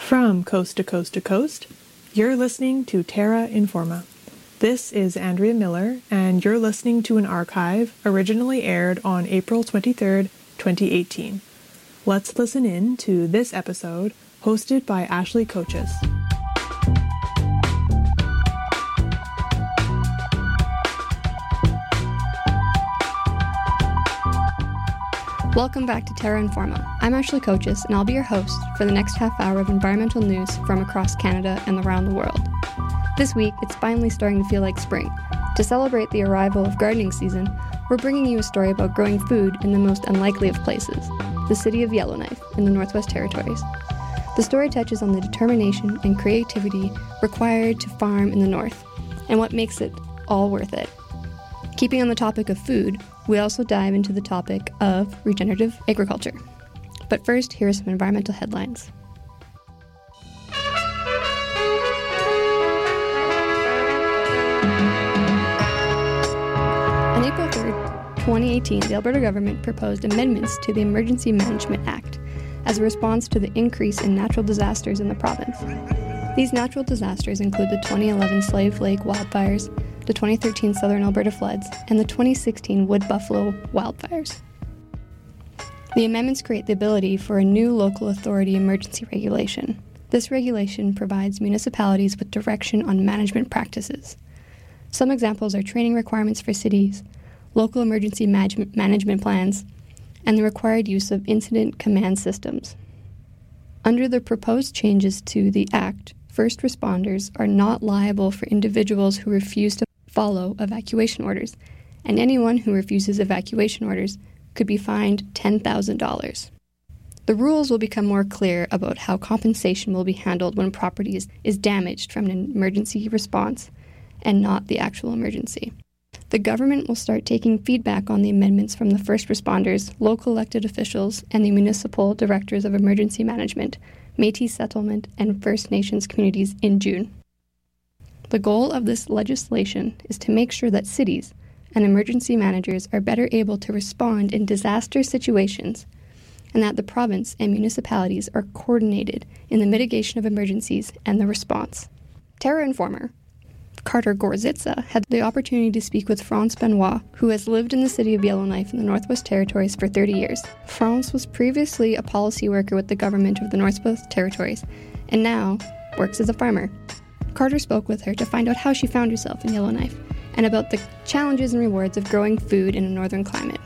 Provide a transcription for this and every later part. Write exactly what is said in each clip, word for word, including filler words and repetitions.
From coast to coast to coast, you're listening to Terra Informa. This is Andrea Miller, and you're listening to an archive originally aired on April twenty-third, twenty eighteen. Let's listen in to this episode, hosted by Ashley Coaches. Welcome back to Terra Informa. I'm Ashley Coaches, and I'll be your host for the next half hour of environmental news from across Canada and around the world. This week, it's finally starting to feel like spring. To celebrate the arrival of gardening season, we're bringing you a story about growing food in the most unlikely of places, the city of Yellowknife in the Northwest Territories. The story touches on the determination and creativity required to farm in the north, and what makes it all worth it. Keeping on the topic of food, we also dive into the topic of regenerative agriculture. But first, here are some environmental headlines. On April third, twenty eighteen, the Alberta government proposed amendments to the Emergency Management Act as a response to the increase in natural disasters in the province. These natural disasters include the twenty eleven Slave Lake wildfires, the twenty thirteen Southern Alberta floods, and the twenty sixteen Wood Buffalo wildfires. The amendments create the ability for a new local authority emergency regulation. This regulation provides municipalities with direction on management practices. Some examples are training requirements for cities, local emergency management management plans, and the required use of incident command systems. Under the proposed changes to the Act, first responders are not liable for individuals who refuse to follow evacuation orders, and anyone who refuses evacuation orders could be fined ten thousand dollars. The rules will become more clear about how compensation will be handled when property is, is damaged from an emergency response and not the actual emergency. The government will start taking feedback on the amendments from the first responders, local elected officials, and the municipal directors of emergency management, Métis settlement, and First Nations communities in June. The goal of this legislation is to make sure that cities and emergency managers are better able to respond in disaster situations, and that the province and municipalities are coordinated in the mitigation of emergencies and the response. Terra Informer Carter Gorzitza had the opportunity to speak with France Benoit, who has lived in the city of Yellowknife in the Northwest Territories for thirty years. France was previously a policy worker with the government of the Northwest Territories, and now works as a farmer. Carter spoke with her to find out how she found herself in Yellowknife, and about the challenges and rewards of growing food in a northern climate.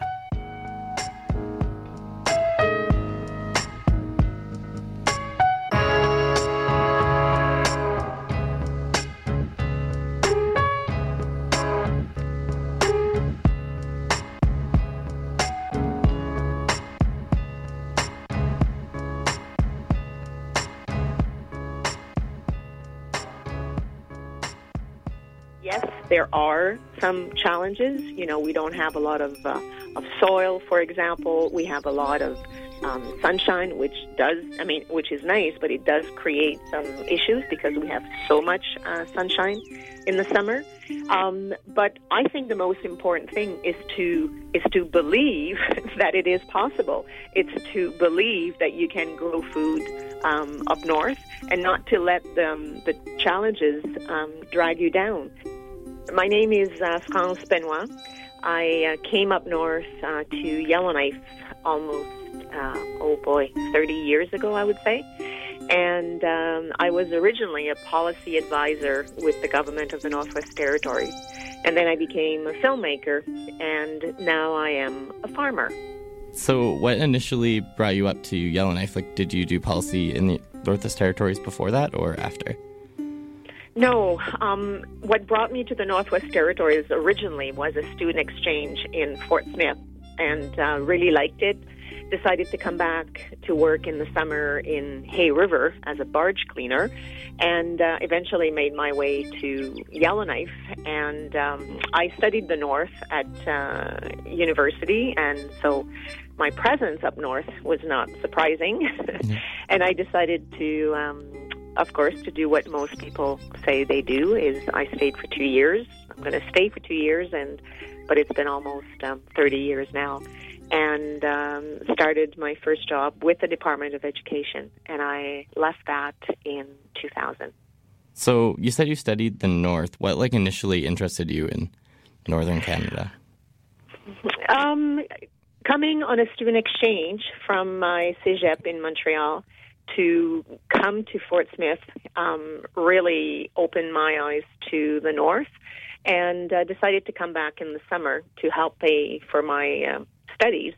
Yes, there are some challenges. You know, we don't have a lot of uh, of soil, for example. We have a lot of um, sunshine, which does, I mean, which is nice, but it does create some issues because we have so much uh, sunshine in the summer. Um, but I think the most important thing is to is to believe that it is possible. It's to believe that you can grow food um, up north and not to let them, the challenges um, drag you down. My name is uh, France Benoit. I uh, came up north uh, to Yellowknife almost, uh, oh boy, thirty years ago, I would say. And um, I was originally a policy advisor with the government of the Northwest Territories. And then I became a filmmaker, and now I am a farmer. So what initially brought you up to Yellowknife? Like, did you do policy in the Northwest Territories before that or after? No. Um, what brought me to the Northwest Territories originally was a student exchange in Fort Smith, and uh, really liked it. Decided to come back to work in the summer in Hay River as a barge cleaner, and uh, eventually made my way to Yellowknife. And um, I studied the north at uh, university, and so my presence up north was not surprising. Mm-hmm. And I decided to, um, of course, to do what most people say they do, is I stayed for two years. I'm going to stay for two years, and but it's been almost um, thirty years now. and um, started my first job with the Department of Education, and I left that in two thousand. So you said you studied the North. What like initially interested you in Northern Canada? Um, coming on a student exchange from my cégep in Montreal to come to Fort Smith um, really opened my eyes to the North, and uh, decided to come back in the summer to help pay for my uh, studies,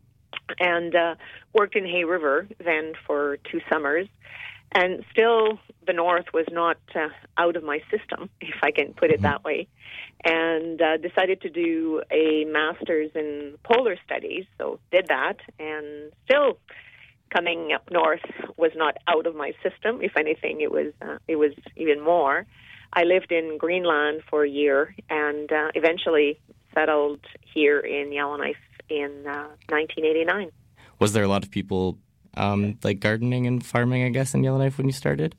and uh, worked in Hay River then for two summers. And still, the North was not uh, out of my system, if I can put it that way, and uh, decided to do a master's in polar studies, so did that, and still coming up north was not out of my system. If anything, it was uh, it was even more. I lived in Greenland for a year and uh, eventually settled here in Yellowknife in uh, nineteen eighty-nine. Was there a lot of people um, like gardening and farming, I guess, in Yellowknife when you started?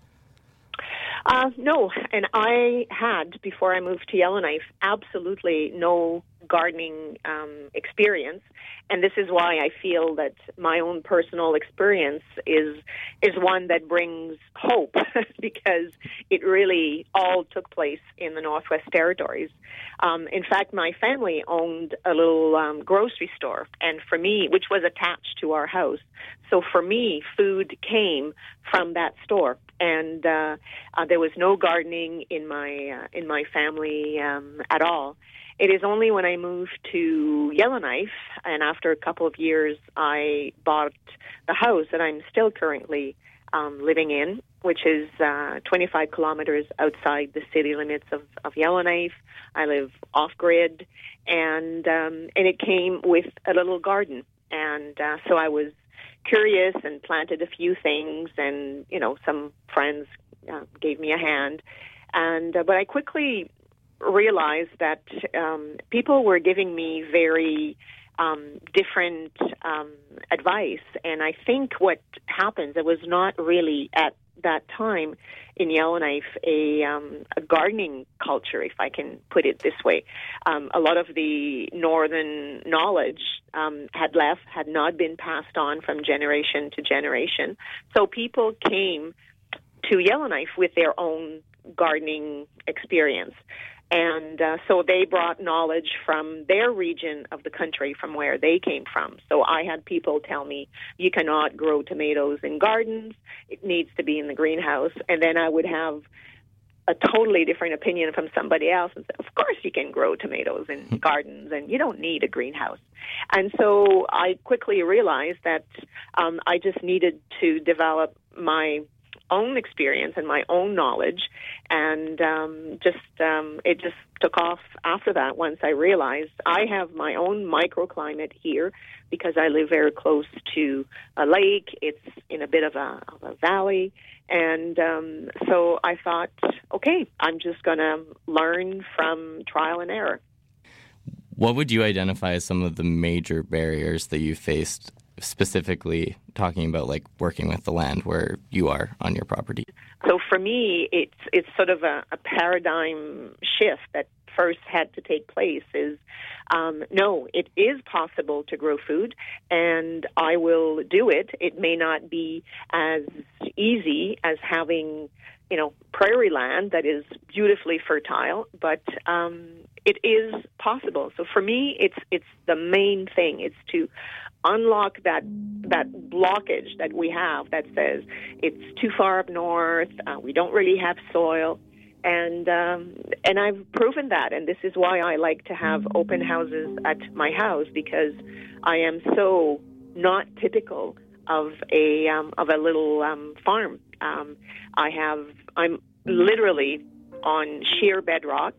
Uh, no, and I had, before I moved to Yellowknife, absolutely no gardening um, experience, and this is why I feel that my own personal experience is is one that brings hope, because it really all took place in the Northwest Territories. Um, in fact, my family owned a little um, grocery store, and for me, which was attached to our house. So for me, food came from that store, and uh, uh, there was no gardening in my uh, in my family um, at all. It is only when I moved to Yellowknife, and after a couple of years, I bought the house that I'm still currently um, living in, which is uh, twenty-five kilometers outside the city limits of, of Yellowknife. I live off-grid, and um, and it came with a little garden, and uh, so I was curious and planted a few things, and you know, some friends uh, gave me a hand, and uh, but I quickly realized that um, people were giving me very um, different um, advice, and I think what happens, it was not really at that time in Yellowknife a, um, a gardening culture, if I can put it this way. Um, a lot of the northern knowledge um, had left, had not been passed on from generation to generation. So people came to Yellowknife with their own gardening experience. And uh, so they brought knowledge from their region of the country, from where they came from. So I had people tell me, you cannot grow tomatoes in gardens. It needs to be in the greenhouse. And then I would have a totally different opinion from somebody else and say, of course you can grow tomatoes in gardens, and you don't need a greenhouse. And so I quickly realized that um, I just needed to develop my own experience and my own knowledge, and um, just um, it just took off after that. Once I realized I have my own microclimate here because I live very close to a lake. It's in a bit of a, of a valley, and um, so I thought, okay, I'm just going to learn from trial and error. What would you identify as some of the major barriers that you faced, specifically talking about like working with the land where you are on your property? So for me, it's it's sort of a, a paradigm shift that first had to take place. Is um, no, it is possible to grow food, and I will do it. It may not be as easy as having, you know, prairie land that is beautifully fertile, but um, it is possible. So for me, it's it's the main thing. It's to unlock that that blockage that we have that says it's too far up north, uh, we don't really have soil, and um, and I've proven that, and this is why I like to have open houses at my house, because I am so not typical of a um, of a little um, farm. Um, I have I'm literally on sheer bedrock.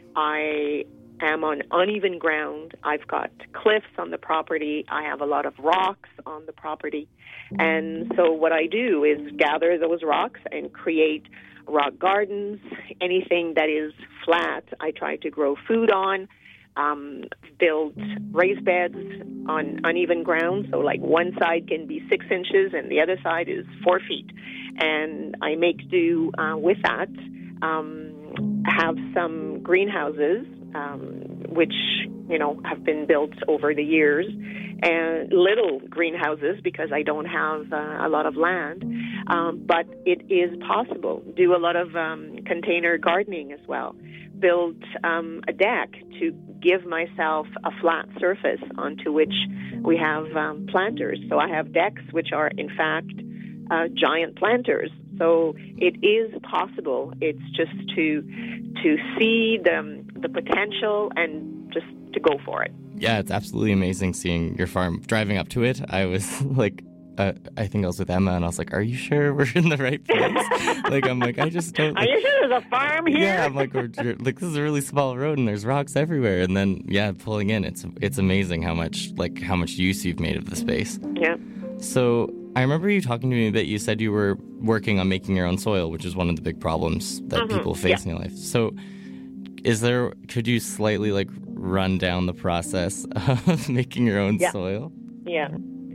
I am on uneven ground. I've got cliffs on the property. I have a lot of rocks on the property. And so what I do is gather those rocks and create rock gardens. Anything that is flat, I try to grow food on, um, build raised beds on uneven ground. So like one side can be six inches and the other side is four feet. And I make do uh, with that. Um, have some greenhouses, Um, which, you know, have been built over the years. and little greenhouses because I don't have uh, a lot of land. Um, but it is possible. Do a lot of um, container gardening as well. Build um, a deck to give myself a flat surface onto which we have um, planters. So I have decks which are, in fact, uh, giant planters. So it is possible. It's just to to see the the potential and just to go for it. Yeah, it's absolutely amazing seeing your farm. Driving up to it, I was like, uh, I think I was with Emma, and I was like, "Are you sure we're in the right place?" Like, I'm like, I just don't. Like, are you sure there's a farm here? Yeah, I'm like, we're, like, this is a really small road, and there's rocks everywhere. And then, yeah, pulling in, it's it's amazing how much like how much use you've made of the space. Yeah. So I remember you talking to me that you said you were working on making your own soil, which is one of the big problems that mm-hmm. people face yeah. in life. So, is there? Could you slightly like run down the process of making your own yeah. soil? Yeah.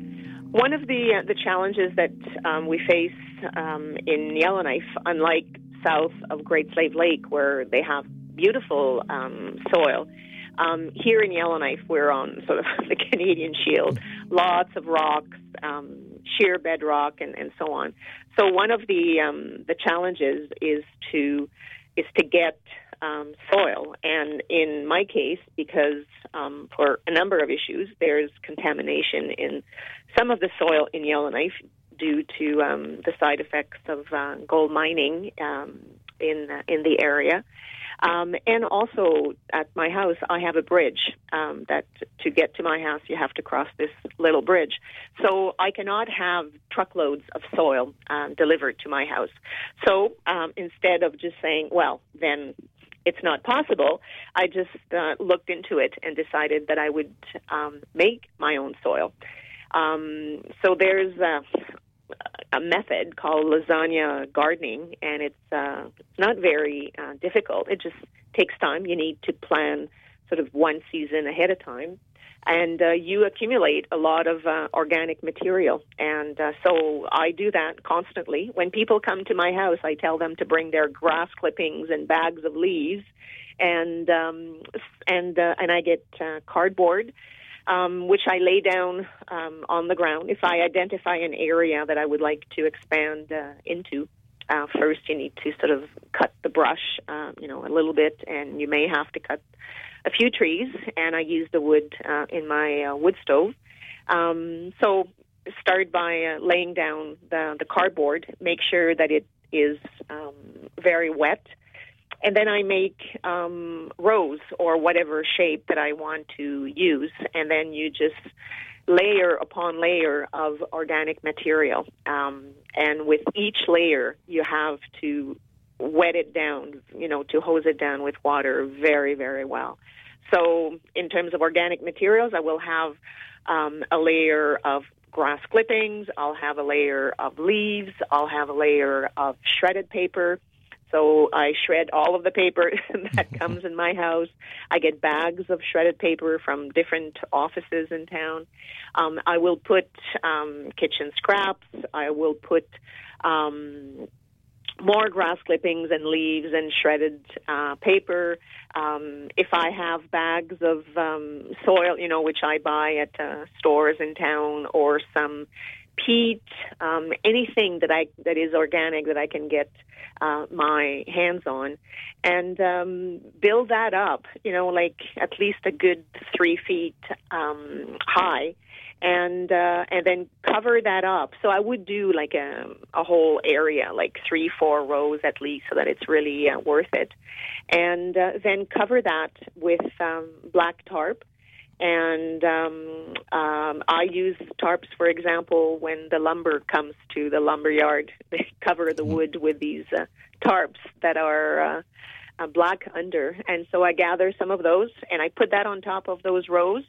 One of the uh, the challenges that um, we face um, in Yellowknife, unlike south of Great Slave Lake, where they have beautiful um, soil, um, here in Yellowknife we're on sort of the Canadian Shield, lots of rocks, um, sheer bedrock, and, and so on. So one of the um, the challenges is to is to get Um, soil, and in my case, because um, for a number of issues, there's contamination in some of the soil in Yellowknife due to um, the side effects of uh, gold mining um, in uh, in the area, um, and also at my house, I have a bridge um, that to get to my house, you have to cross this little bridge. So I cannot have truckloads of soil um, delivered to my house. So um, instead of just saying, well, then it's not possible, I just uh, looked into it and decided that I would um, make my own soil. Um, so there's a, a method called lasagna gardening, and it's, uh, it's not very uh, difficult. It just takes time. You need to plan sort of one season ahead of time. And uh, you accumulate a lot of uh, organic material. And uh, so I do that constantly. When people come to my house, I tell them to bring their grass clippings and bags of leaves. And um, and uh, and I get uh, cardboard, um, which I lay down um, on the ground. If I identify an area that I would like to expand uh, into, uh, first you need to sort of cut the brush, uh, you know, a little bit, and you may have to cut a few trees, and I use the wood uh, in my uh, wood stove. Um, so start by uh, laying down the, the cardboard, make sure that it is um, very wet, and then I make um, rows or whatever shape that I want to use, and then you just layer upon layer of organic material. Um, and with each layer, you have to wet it down, you know, to hose it down with water very, very well. So in terms of organic materials, I will have um, a layer of grass clippings, I'll have a layer of leaves, I'll have a layer of shredded paper. So I shred all of the paper that comes in my house. I get bags of shredded paper from different offices in town. Um, I will put um, kitchen scraps. I will put um, more grass clippings and leaves and shredded uh, paper. Um, if I have bags of um, soil, you know, which I buy at uh, stores in town, or some peat, um, anything that I that is organic that I can get uh, my hands on, and um, build that up, you know, like at least a good three feet um, high. And uh, and then cover that up. So I would do like a, a whole area, like three, four rows at least, so that it's really uh, worth it. And uh, then cover that with um, black tarp. And um, um, I use tarps, for example, when the lumber comes to the lumber yard. They cover the wood with these uh, tarps that are uh, uh, black under. And so I gather some of those, and I put that on top of those rows,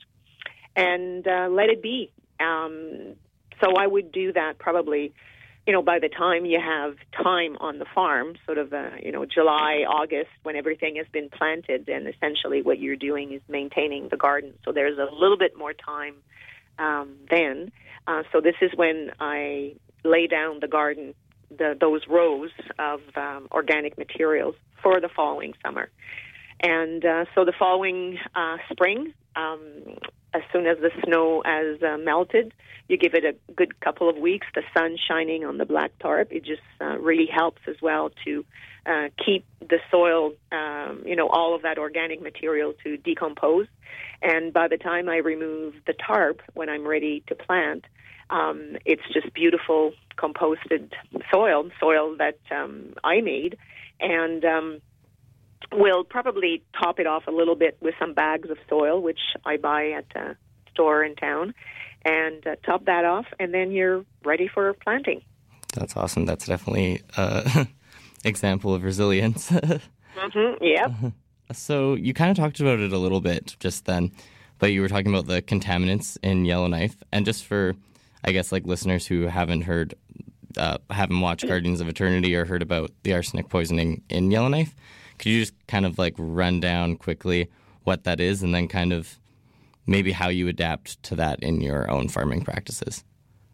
and uh, let it be. Um, so I would do that probably, you know, by the time you have time on the farm, sort of, uh, you know, July, August, when everything has been planted, and essentially what you're doing is maintaining the garden. So there's a little bit more time um, then. Uh, so this is when I lay down the garden, the, those rows of um, organic materials for the following summer. And uh, so the following uh, spring, um, as soon as the snow has uh, melted, you give it a good couple of weeks, the sun shining on the black tarp. It just uh, really helps as well to uh, keep the soil, um, you know, all of that organic material to decompose. And by the time I remove the tarp, when I'm ready to plant, um, it's just beautiful composted soil, soil that um, I made. And um, we'll probably top it off a little bit with some bags of soil, which I buy at a store in town, and uh, top that off, and then you're ready for planting. That's awesome. That's definitely an example of resilience. mm-hmm, yeah. So you kind of talked about it a little bit just then, but you were talking about the contaminants in Yellowknife. And just for, I guess, like listeners who haven't heard, uh, haven't watched Guardians of Eternity or heard about the arsenic poisoning in Yellowknife, could you just kind of like run down quickly what that is and then kind of maybe how you adapt to that in your own farming practices?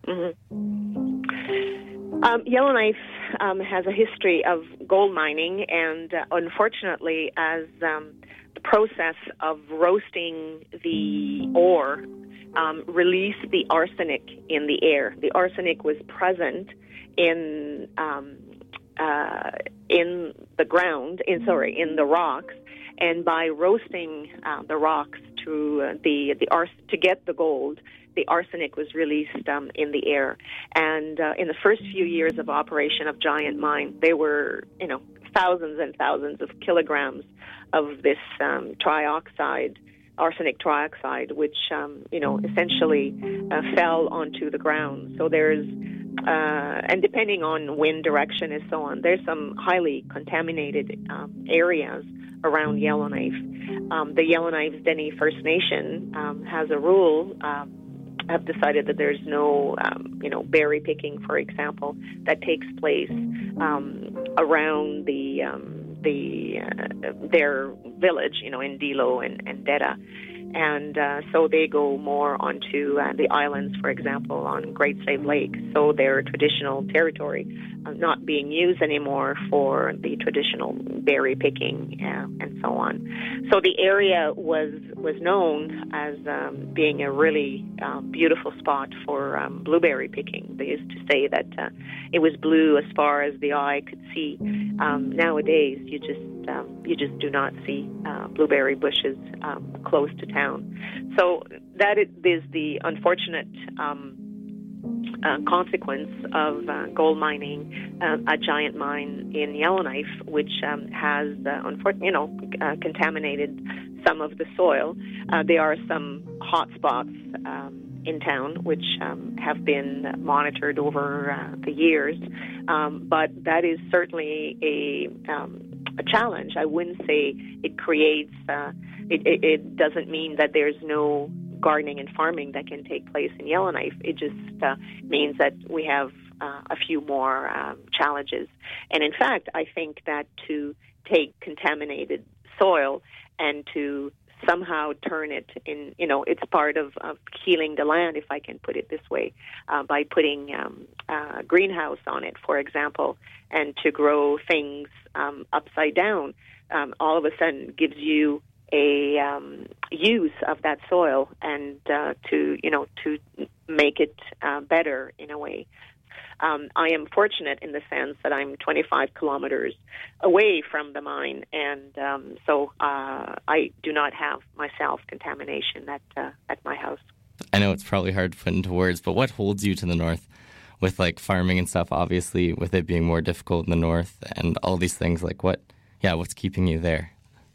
Mm-hmm. Um, Yellowknife um, has a history of gold mining, and uh, unfortunately, as um, the process of roasting the ore um, released the arsenic in the air. The arsenic was present in um, uh, in the ground, in sorry, in the rocks, and by roasting uh, the rocks to uh, the the ars- to get the gold, the arsenic was released um, in the air. And uh, in the first few years of operation of Giant Mine, there were, you know, thousands and thousands of kilograms of this um, trioxide, arsenic trioxide, which, um, you know, essentially uh, fell onto the ground. So there's, uh, and depending on wind direction and so on, there's some highly contaminated um, areas around Yellowknife. Um, the Yellowknife Dene First Nation um, has a rule, um, have decided that there's no, um, you know, berry picking, for example, that takes place um, around the um, the uh, their village, you know, in Dilo and, and Deda. And uh, so they go more onto uh, the islands, for example, on Great Slave Lake. So their traditional territory uh, not being used anymore for the traditional berry picking uh, and so on. So the area was was known as um, being a really uh, beautiful spot for um, blueberry picking. They used to say that uh, it was blue as far as the eye could see. Um, nowadays, you just um, you just do not see uh, blueberry bushes um, close to town. So that is the unfortunate um, uh, consequence of uh, gold mining, uh, a giant mine in Yellowknife, which um, has, uh, unfortunately, you know, uh, contaminated some of the soil. Uh, there are some hot spots um, in town which um, have been monitored over uh, the years, um, but that is certainly a um, a challenge. I wouldn't say it creates. Uh, it, it, it doesn't mean that there's no gardening and farming that can take place in Yellowknife. It just uh, means that we have uh, a few more um, challenges. And in fact, I think that to take contaminated soil and to somehow turn it in, you know, it's part of, of healing the land, if I can put it this way, uh, by putting um, a greenhouse on it, for example, and to grow things um, upside down, um, all of a sudden gives you a um, use of that soil and uh, to, you know, to make it uh, better in a way. Um, I am fortunate in the sense that I'm twenty-five kilometers away from the mine, and um, so uh, I do not have myself contamination at uh, at my house. I know it's probably hard to put into words, but what holds you to the north with like farming and stuff? Obviously, with it being more difficult in the north and all these things, like what? Yeah, what's keeping you there?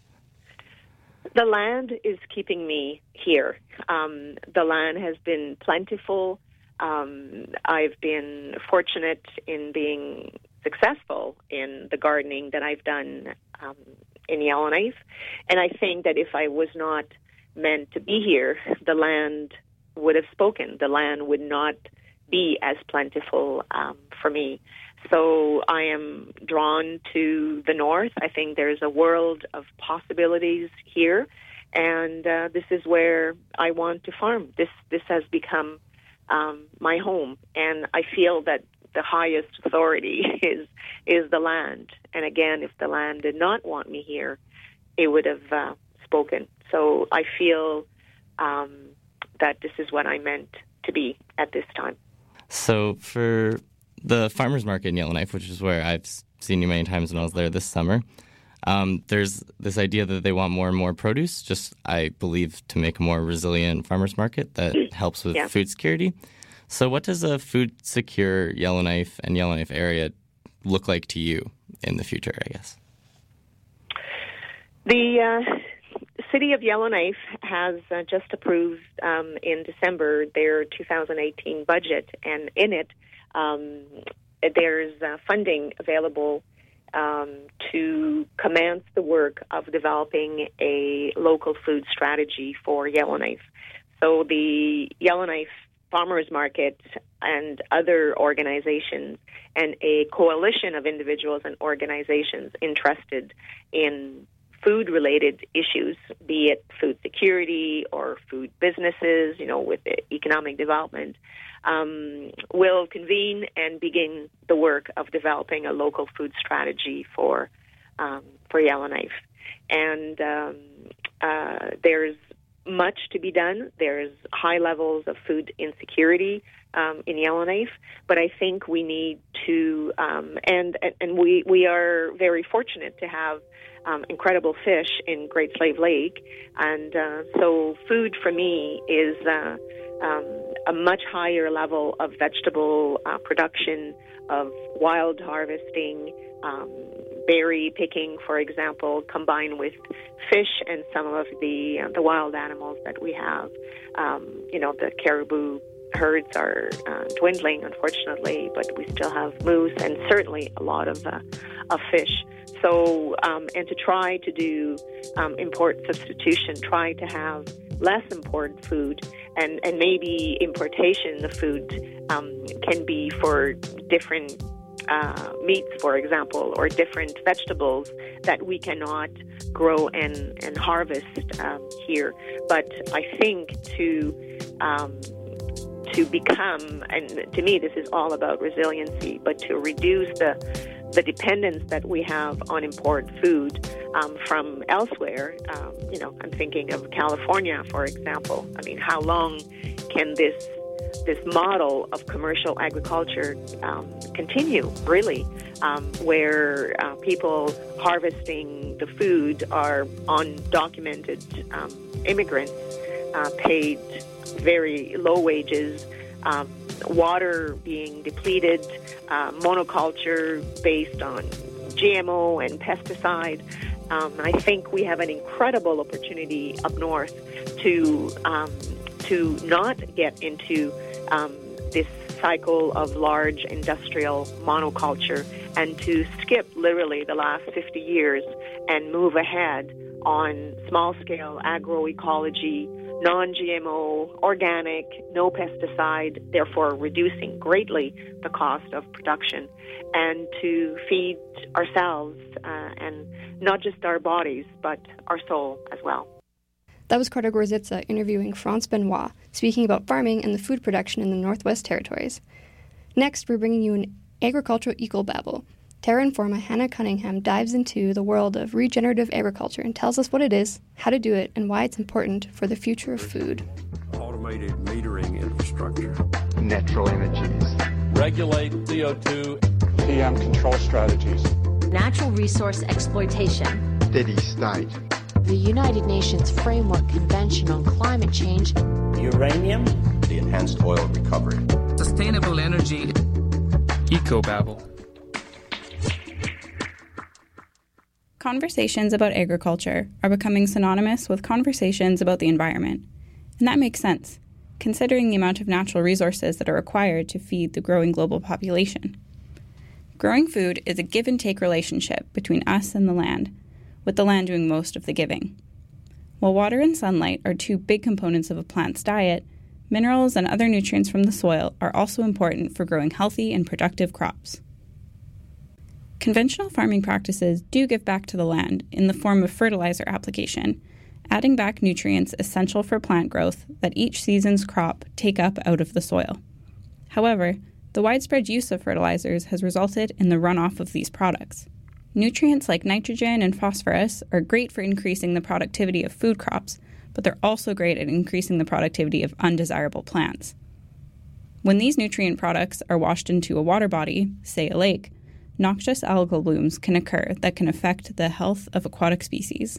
The land is keeping me here. Um, the land has been plentiful. Um, I've been fortunate in being successful in the gardening that I've done um, in Yellowknife. And I think that if I was not meant to be here, the land would have spoken. The land would not be as plentiful um, for me. So I am drawn to the north. I think there's a world of possibilities here. And uh, this is where I want to farm. This, this has become Um, my home, and I feel that the highest authority is is the land. And again, if the land did not want me here, it would have uh, spoken. So I feel um, that this is what I meant to be at this time. So for the farmers market in Yellowknife, which is where I've seen you many times when I was there this summer, um, there's this idea that they want more and more produce, just, I believe, to make a more resilient farmers market that helps with yeah. food security. So what does a food-secure Yellowknife and Yellowknife area look like to you in the future, I guess? The uh, City of Yellowknife has uh, just approved um, in December their two thousand eighteen budget, and in it um, there's uh, funding available um, to commence the work of developing a local food strategy for Yellowknife. So the Yellowknife Farmers Market and other organizations and a coalition of individuals and organizations interested in food-related issues, be it food security or food businesses, you know, with economic development, um, will convene and begin the work of developing a local food strategy for um, for Yellowknife. And um, uh, there's much to be done. There's high levels of food insecurity um, in Yellowknife, but I think we need to, um, and and we we are very fortunate to have um, incredible fish in Great Slave Lake, and uh, so food for me is uh, um, a much higher level of vegetable uh, production, of wild harvesting, um, berry picking, for example, combined with fish and some of the uh, the wild animals that we have. Um, you know, the caribou herds are uh, dwindling, unfortunately, but we still have moose and certainly a lot of uh, of fish. So, um, and to try to do um, import substitution, try to have less imported food, and, and maybe importation of food um, can be for different uh, meats, for example, or different vegetables that we cannot grow and, and harvest um, here. But I think to um, to become, and to me this is all about resiliency, but to reduce the the dependence that we have on imported food um, from elsewhere. Um, you know, I'm thinking of California, for example. I mean, how long can this this model of commercial agriculture um, continue, really, um, where uh, people harvesting the food are undocumented um, immigrants, uh, paid very low wages, um, water being depleted, uh, monoculture based on G M O and pesticide. Um, I think we have an incredible opportunity up north to um, to not get into um, this cycle of large industrial monoculture and to skip literally the last fifty years and move ahead on small-scale agroecology, non-G M O, organic, no pesticide, therefore reducing greatly the cost of production, and to feed ourselves uh, and not just our bodies, but our soul as well. That was Carter Gorzitza interviewing France Benoit, speaking about farming and the food production in the Northwest Territories. Next, we're bringing you an agricultural ecobabble. Terra Informa Hannah Cunningham dives into the world of regenerative agriculture and tells us what it is, how to do it, and why it's important for the future of food. Automated metering infrastructure. Natural energies. Regulate C O two. P M control strategies. Natural resource exploitation. Steady state. The United Nations Framework Convention on Climate Change. Uranium. The enhanced oil recovery. Sustainable energy. Ecobabble. Conversations about agriculture are becoming synonymous with conversations about the environment. And that makes sense, considering the amount of natural resources that are required to feed the growing global population. Growing food is a give-and-take relationship between us and the land, with the land doing most of the giving. While water and sunlight are two big components of a plant's diet, minerals and other nutrients from the soil are also important for growing healthy and productive crops. Conventional farming practices do give back to the land in the form of fertilizer application, adding back nutrients essential for plant growth that each season's crop take up out of the soil. However, the widespread use of fertilizers has resulted in the runoff of these products. Nutrients like nitrogen and phosphorus are great for increasing the productivity of food crops, but they're also great at increasing the productivity of undesirable plants. When these nutrient products are washed into a water body, say a lake, noxious algal blooms can occur that can affect the health of aquatic species.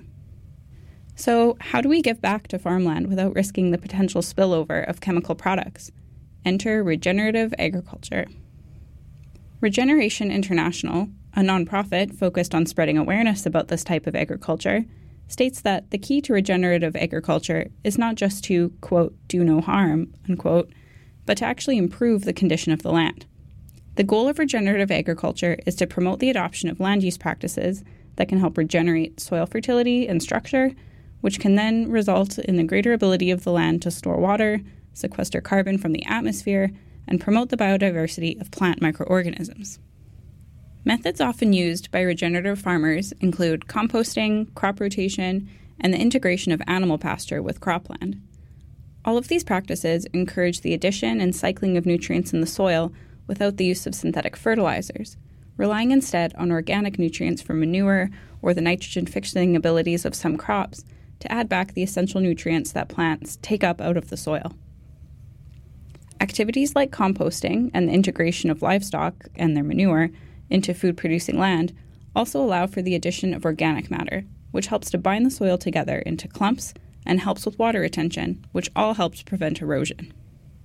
So, how do we give back to farmland without risking the potential spillover of chemical products? Enter regenerative agriculture. Regeneration International, a nonprofit focused on spreading awareness about this type of agriculture, states that the key to regenerative agriculture is not just to, quote, do no harm, unquote, but to actually improve the condition of the land. The goal of regenerative agriculture is to promote the adoption of land use practices that can help regenerate soil fertility and structure, which can then result in the greater ability of the land to store water, sequester carbon from the atmosphere, and promote the biodiversity of plant microorganisms. Methods often used by regenerative farmers include composting, crop rotation, and the integration of animal pasture with cropland. All of these practices encourage the addition and cycling of nutrients in the soil without the use of synthetic fertilizers, relying instead on organic nutrients from manure or the nitrogen-fixing abilities of some crops to add back the essential nutrients that plants take up out of the soil. Activities like composting and the integration of livestock and their manure into food-producing land also allow for the addition of organic matter, which helps to bind the soil together into clumps and helps with water retention, which all helps prevent erosion.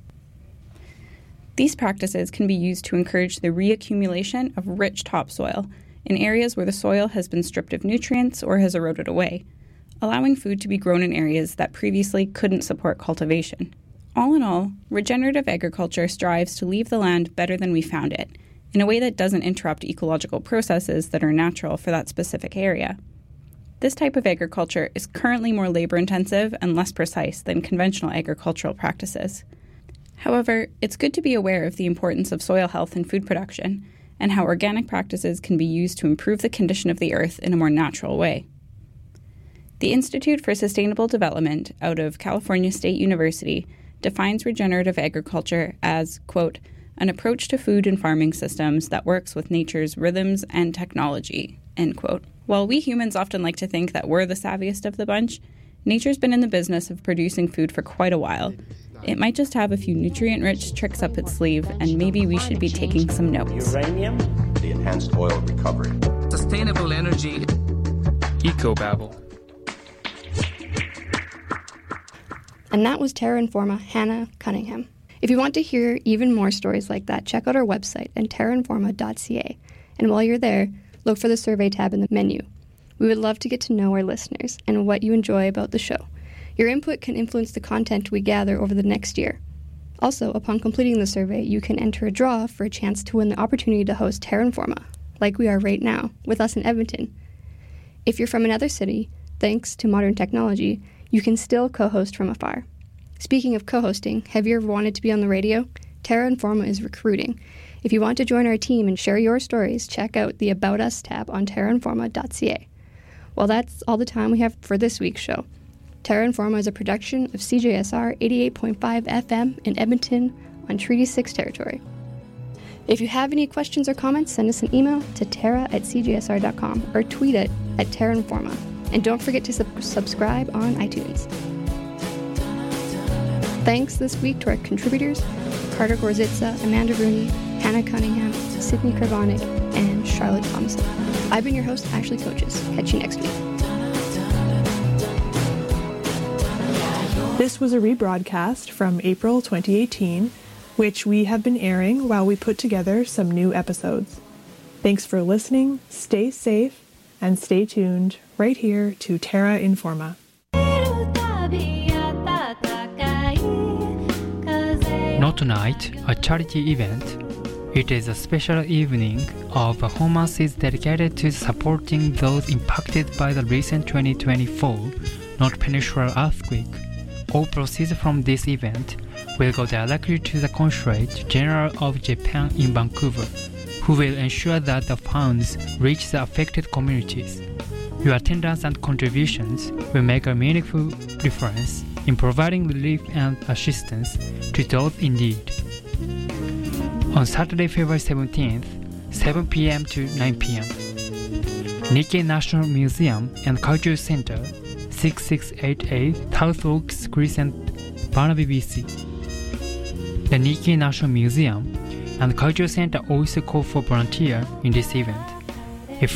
These practices can be used to encourage the reaccumulation of rich topsoil in areas where the soil has been stripped of nutrients or has eroded away, allowing food to be grown in areas that previously couldn't support cultivation. All in all, regenerative agriculture strives to leave the land better than we found it, in a way that doesn't interrupt ecological processes that are natural for that specific area. This type of agriculture is currently more labor-intensive and less precise than conventional agricultural practices. However, it's good to be aware of the importance of soil health in food production and how organic practices can be used to improve the condition of the earth in a more natural way. The Institute for Sustainable Development out of California State University defines regenerative agriculture as, quote, an approach to food and farming systems that works with nature's rhythms and technology, end quote. While we humans often like to think that we're the savviest of the bunch, nature's been in the business of producing food for quite a while. It might just have a few nutrient-rich tricks up its sleeve, and maybe we should be taking some notes. Uranium, the enhanced oil recovery. Sustainable energy. Ecobabble. And that was Terra Informa Hannah Cunningham. If you want to hear even more stories like that, check out our website at terra informa dot c a. And while you're there, look for the survey tab in the menu. We would love to get to know our listeners and what you enjoy about the show. Your input can influence the content we gather over the next year. Also, upon completing the survey, you can enter a draw for a chance to win the opportunity to host Terra Informa, like we are right now, with us in Edmonton. If you're from another city, thanks to modern technology, you can still co-host from afar. Speaking of co-hosting, have you ever wanted to be on the radio? Terra Informa is recruiting. If you want to join our team and share your stories, check out the About Us tab on terra informa dot c a. Well, that's all the time we have for this week's show. Terra Informa is a production of C J S R eighty-eight point five F M in Edmonton on Treaty six territory. If you have any questions or comments, send us an email to terra at c j s r dot com or tweet it at Terra Informa. And don't forget to sub- subscribe on iTunes. Thanks this week to our contributors, Carter Gorzitza, Amanda Rooney, Hannah Cunningham, Sydney Karvanik, and Charlotte Thompson. I've been your host, Ashley Coaches. Catch you next week. This was a rebroadcast from April twenty eighteen, which we have been airing while we put together some new episodes. Thanks for listening, stay safe, and stay tuned right here to Terra Informa. Not Night, a charity event. It is a special evening of performances dedicated to supporting those impacted by the recent twenty twenty-four North Peninsula earthquake. All proceeds from this event will go directly to the Consulate General of Japan in Vancouver, who will ensure that the funds reach the affected communities. Your attendance and contributions will make a meaningful difference in providing relief and assistance to those in need. On Saturday, February seventeenth, seven p.m. to nine p.m., Nikkei National Museum and Culture Center, sixty-six eighty-eight South Oaks Crescent, Barnaby, B C. The Nikkei National Museum and Cultural Center also call for volunteers in this event.